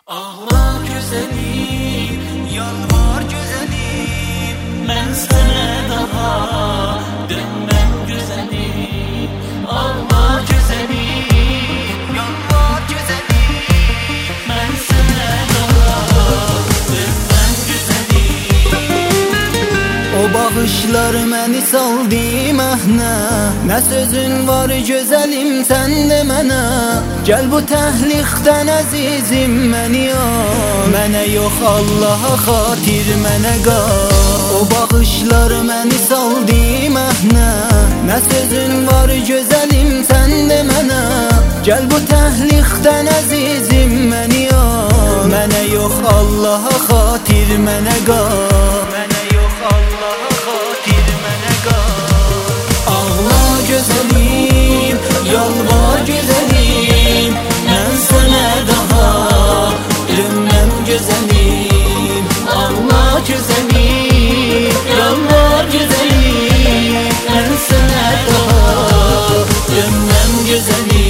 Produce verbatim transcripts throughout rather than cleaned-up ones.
Ağla güzelim, yalvar güzelim, mən sənə daha dönməm güzelim. Ağla güzelim, yalvar güzelim, mən sənə daha dönməm güzelim. O bağışlar məni saldı məhnə, nə sözün var gözəlim sən də mənə. Gəl bu təhliqdən əzizim məni al, mənə yox Allaha xatir mənə qal. O bağışlar məni saldı məhnə, nə sözün var gözəlim sən də mənə. Gəl bu təhliqdən əzizim məni al, mənə yox Allaha xatir mənə qal. Mənə yox Allaha xatir mənə qal. Ağla gözəlim, yalvar gözəlim, mən sənə daha dönməm gözəlim. Ağla gözəlim, yalvar gözəlim, mən sənə daha dönməm gözəlim.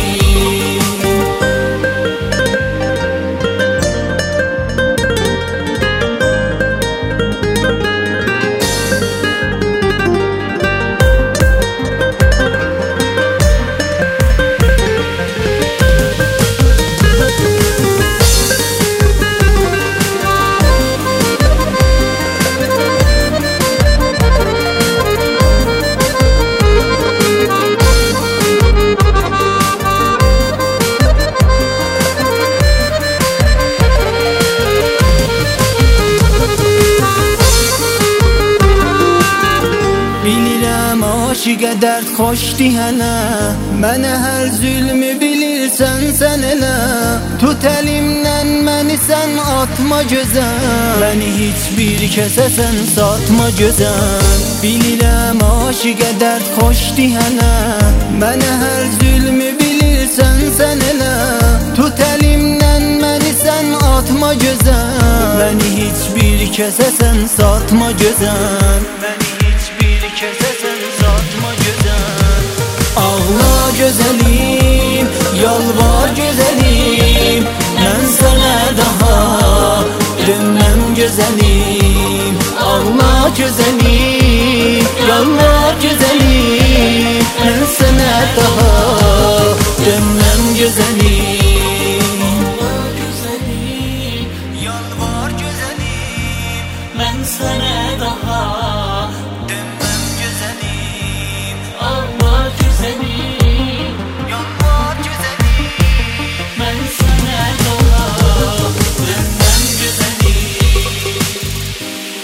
Bilirəm aşiqə dərd xoşdi hələ, mənə hər zülmü bilirsən sən elə. Tut əlimdən məni sən atma gözəl, məni heç bir kəsə sən satma gözəl. Bilirəm aşiqə dərd xoşdi hələ, mənə hər zülmü bilirsən sən elə. Tut əlimdən məni sən atma gözəl, məni heç bir kəsə sən satma gözəl. Məni heç bir kəsə sən satma gözəl. Ağla gözəlim, yalvar gözəlim, mən sənə daha dönməm gözəlim. Ağla gözəlim, yalvar gözəlim, mən sənə daha dönməm gözəlim. Ağla güzelim, yalvar güzelim, mən sənə daha dönməm güzelim. Ağla güzelim, yalvar güzelim, mən sənə daha dönməm güzelim.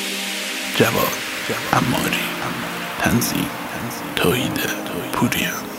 جواد عماری تنظیم توحید پوریا.